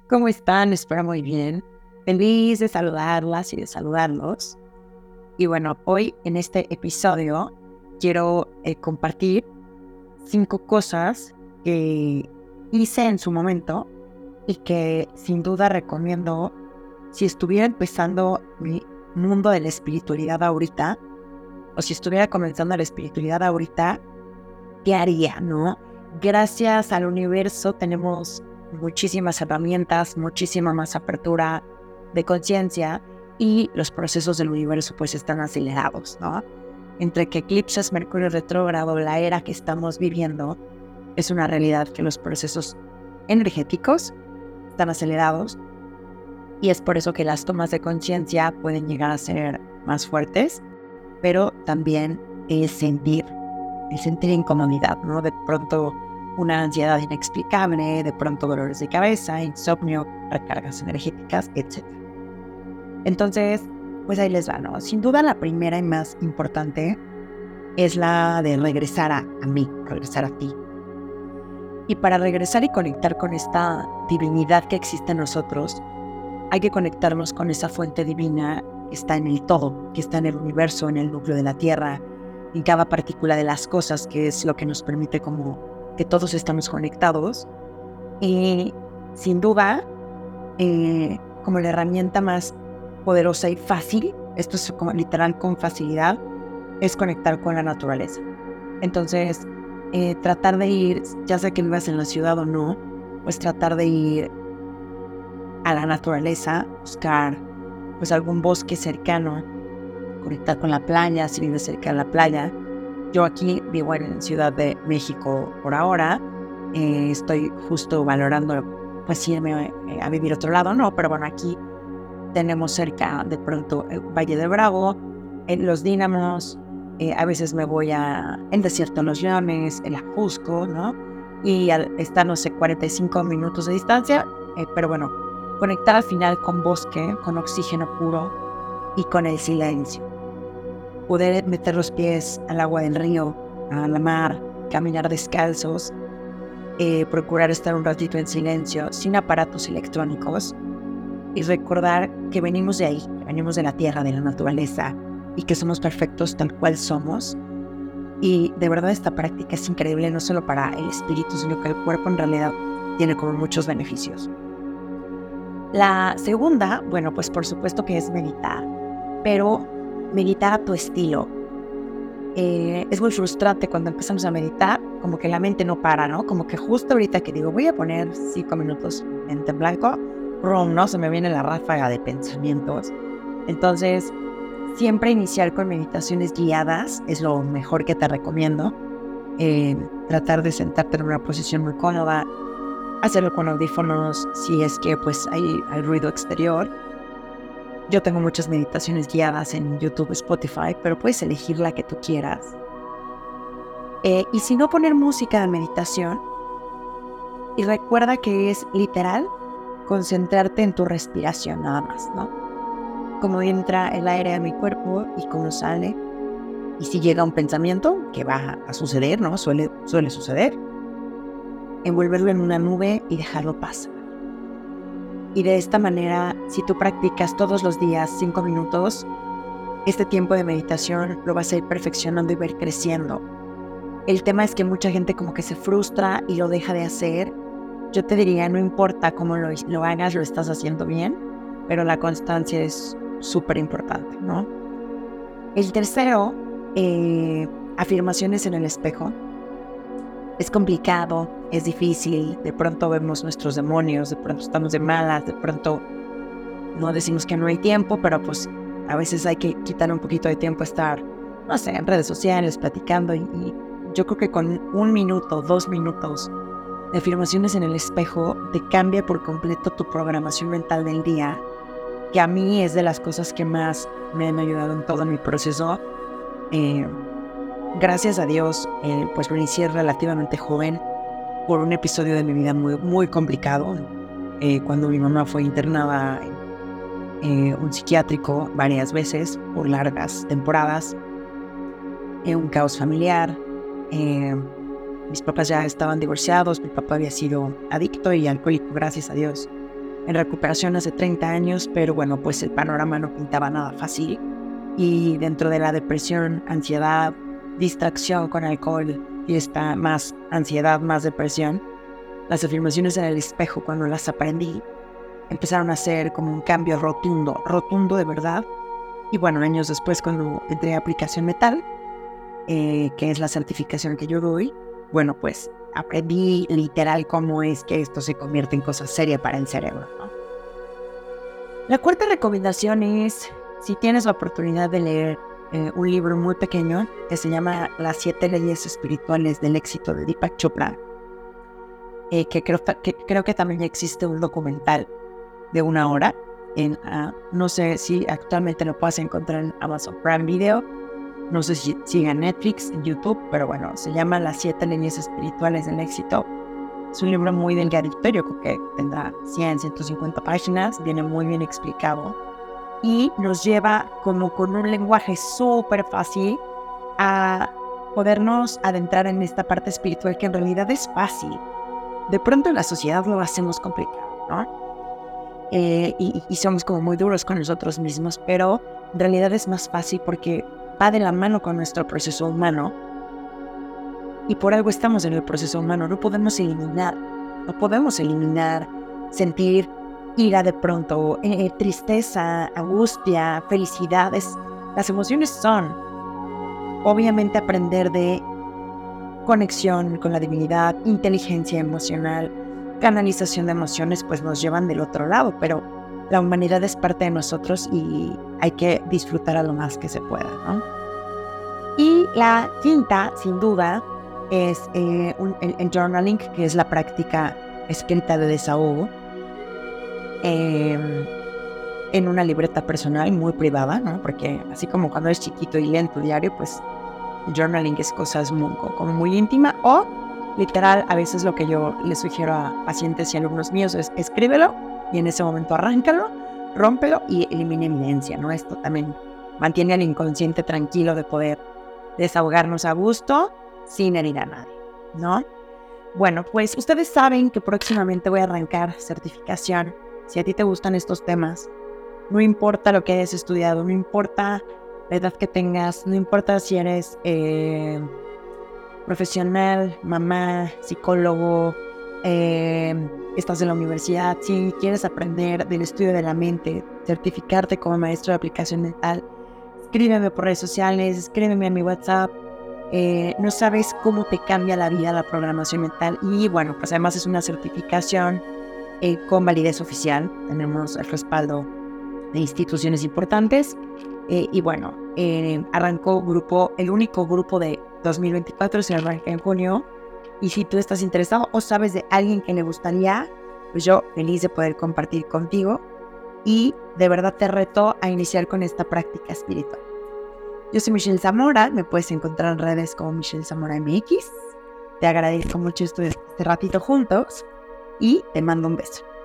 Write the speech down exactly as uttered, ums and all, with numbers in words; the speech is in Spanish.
¿Cómo están? Espero muy bien. Feliz de saludarlas y de saludarlos. Y bueno, hoy en este episodio quiero eh, compartir cinco cosas que hice en su momento y que sin duda recomiendo si estuviera empezando mi mundo de la espiritualidad ahorita o si estuviera comenzando la espiritualidad ahorita, ¿qué haría, no? Gracias al universo tenemos muchísimas herramientas, muchísima más apertura de conciencia y los procesos del universo pues están acelerados, ¿no? Entre que eclipses, Mercurio retrógrado, la era que estamos viviendo, es una realidad que los procesos energéticos están acelerados y es por eso que las tomas de conciencia pueden llegar a ser más fuertes, pero también es sentir, el sentir incomodidad, ¿no? De pronto una ansiedad inexplicable, de pronto dolores de cabeza, insomnio, recargas energéticas, etcétera. Entonces, pues ahí les va, ¿no? Sin duda la primera y más importante es la de regresar a, a mí, regresar a ti. Y para regresar y conectar con esta divinidad que existe en nosotros, hay que conectarnos con esa fuente divina que está en el todo, que está en el universo, en el núcleo de la Tierra, en cada partícula de las cosas, que es lo que nos permite como que todos estamos conectados. Y sin duda, eh, como la herramienta más poderosa y fácil, esto es como literal con facilidad, es conectar con la naturaleza. Entonces, eh, tratar de ir, ya sea que vivas en la ciudad o no, pues tratar de ir a la naturaleza, buscar pues algún bosque cercano, conectar con la playa, si vives cerca de la playa. Yo aquí vivo en Ciudad de México por ahora, eh, estoy justo valorando pues irme eh, a vivir a otro lado, no, pero bueno, aquí tenemos cerca de pronto el Valle de Bravo, en Los Dínamos, eh, a veces me voy a el Desierto de los Leones, el Ajusco, ¿no? Y al, está, no sé, cuarenta y cinco minutos de distancia, eh, pero bueno, conectar al final con bosque, con oxígeno puro y con el silencio. Poder meter los pies al agua del río, a la mar, caminar descalzos, eh, procurar estar un ratito en silencio, sin aparatos electrónicos, y recordar que venimos de ahí, que venimos de la tierra, de la naturaleza, y que somos perfectos tal cual somos. Y de verdad esta práctica es increíble, no solo para el espíritu, sino que el cuerpo en realidad tiene como muchos beneficios. La segunda, bueno, pues por supuesto que es meditar, pero meditar a tu estilo. Eh, es muy frustrante cuando empezamos a meditar, como que la mente no para, ¿no? Como que justo ahorita que digo, voy a poner cinco minutos mente en blanco, rum, ¿no? Se me viene la ráfaga de pensamientos. Entonces, siempre iniciar con meditaciones guiadas es lo mejor que te recomiendo. Eh, tratar de sentarte en una posición muy cómoda, hacerlo con audífonos si es que pues hay, hay ruido exterior. Yo tengo muchas meditaciones guiadas en YouTube, Spotify, pero puedes elegir la que tú quieras. Eh, y si no, poner música de meditación. Y recuerda que es literal concentrarte en tu respiración nada más, ¿no? Cómo entra el aire a mi cuerpo y cómo sale. Y si llega un pensamiento, que va a suceder, ¿no? Suele, suele suceder. Envolverlo en una nube y dejarlo pasar. Y de esta manera, si tú practicas todos los días cinco minutos, este tiempo de meditación lo vas a ir perfeccionando y ver creciendo. El tema es que mucha gente como que se frustra y lo deja de hacer. Yo te diría, no importa cómo lo, lo hagas, lo estás haciendo bien, pero la constancia es súper importante, ¿no? El tercero, eh, afirmaciones en el espejo. Es complicado, es difícil, de pronto vemos nuestros demonios, de pronto estamos de malas, de pronto no decimos que no hay tiempo, pero pues a veces hay que quitar un poquito de tiempo a estar, no sé, en redes sociales, platicando y, y yo creo que con un minuto, dos minutos de afirmaciones en el espejo te cambia por completo tu programación mental del día, que a mí es de las cosas que más me han ayudado en todo mi proceso. Eh, Gracias a Dios, eh, pues lo inicié relativamente joven por un episodio de mi vida muy, muy complicado. Eh, cuando mi mamá fue internada en eh, un psiquiátrico varias veces por largas temporadas, eh, un caos familiar. Eh, mis papás ya estaban divorciados, mi papá había sido adicto y alcohólico, gracias a Dios. en recuperación hace treinta años, pero bueno, pues el panorama no pintaba nada fácil. Y dentro de la depresión, ansiedad, distracción con alcohol, fiesta, más ansiedad, más depresión, las afirmaciones en el espejo, cuando las aprendí, empezaron a hacer como un cambio rotundo, rotundo de verdad. Y bueno, años después, cuando entré a Aplicación Metal, eh, que es la certificación que yo doy, bueno, pues aprendí literal cómo es que esto se convierte en cosa seria para el cerebro, ¿no? La cuarta recomendación es, si tienes la oportunidad de leer eh, un libro muy pequeño que se llama Las siete leyes espirituales del éxito de Deepak Chopra, eh, que, creo, que creo que también existe un documental de una hora. En, uh, no sé si actualmente lo puedes encontrar en Amazon Prime Video, no sé si sigue en Netflix, en YouTube, pero bueno, se llama Las siete leyes espirituales del éxito. Es un libro muy delgadito, yo creo que tendrá cien, ciento cincuenta páginas, viene muy bien explicado y nos lleva como con un lenguaje súper fácil a podernos adentrar en esta parte espiritual que en realidad es fácil. De pronto en la sociedad lo hacemos complicado, ¿no? Eh, y, y somos como muy duros con nosotros mismos, pero en realidad es más fácil porque va de la mano con nuestro proceso humano y por algo estamos en el proceso humano. No podemos eliminar, no podemos eliminar sentir ira de pronto, eh, tristeza, angustia, felicidades. Las emociones son obviamente aprender de conexión con la divinidad, inteligencia emocional, canalización de emociones, pues nos llevan del otro lado, pero la humanidad es parte de nosotros y hay que disfrutar a lo más que se pueda, ¿no? Y la quinta, sin duda, es eh, un, el, el journaling, que es la práctica escrita de desahogo eh, en una libreta personal muy privada, ¿no? Porque así como cuando eres chiquito y leen tu diario, pues el journaling es cosas muy, como muy íntima, o literal, a veces lo que yo les sugiero a pacientes y alumnos míos es escríbelo y en ese momento arráncalo, rómpelo y elimina evidencia, ¿no? Esto también mantiene al inconsciente tranquilo de poder desahogarnos a gusto sin herir a nadie, ¿no? Bueno, pues ustedes saben que próximamente voy a arrancar certificación. Si a ti te gustan estos temas, no importa lo que hayas estudiado, no importa la edad que tengas, no importa si eres eh, profesional, mamá, psicólogo, eh, estás en la universidad, si quieres aprender del estudio de la mente, certificarte como maestro de aplicación mental, escríbeme por redes sociales, escríbeme a mi WhatsApp. Eh, no sabes cómo te cambia la vida la programación mental. Y bueno, pues además es una certificación eh, con validez oficial. Tenemos el respaldo de instituciones importantes. Eh, y bueno, eh, arrancó grupo, el único grupo de dos mil veinticuatro se arranca en junio. Y si tú estás interesado o sabes de alguien que le gustaría, pues yo feliz de poder compartir contigo. Y de verdad te reto a iniciar con esta práctica espiritual. Yo soy Michelle Zamora, me puedes encontrar en redes como Michelle Zamora M X. Te agradezco mucho este, este ratito juntos y te mando un beso.